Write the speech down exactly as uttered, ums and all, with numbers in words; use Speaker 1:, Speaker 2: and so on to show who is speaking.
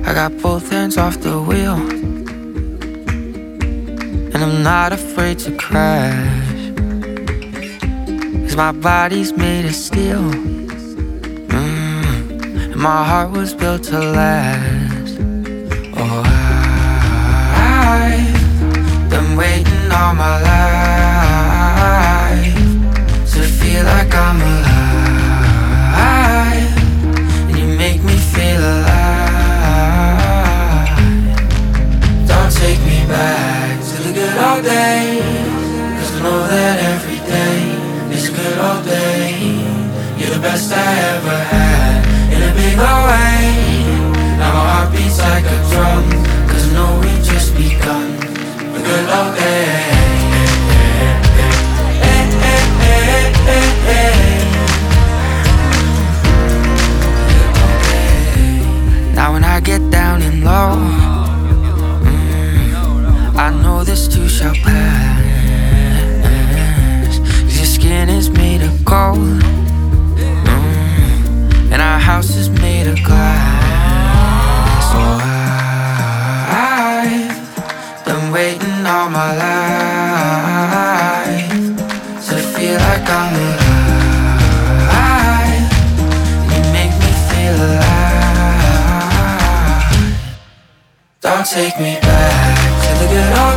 Speaker 1: I got both hands off the wheel, and I'm not afraid to crash, 'cause my body's made of steel, mm, and my heart was built to last. Oh, I've been waiting all my life to feel like I'm alive, and you make me feel alive. Don't take me back to the good old days, 'cause I know that every day is a good old day. You're the best I ever had, in a big old way. Now my heart beats like a drum, 'cause I know we've just begun the good old days. Now when I get down and low, mm, I know this too shall pass, 'cause your skin is made of gold, mm, and our house is made of glass. So I've been waiting all my life to feel like I'm alive. You make me feel alive. Don't take me back to the good old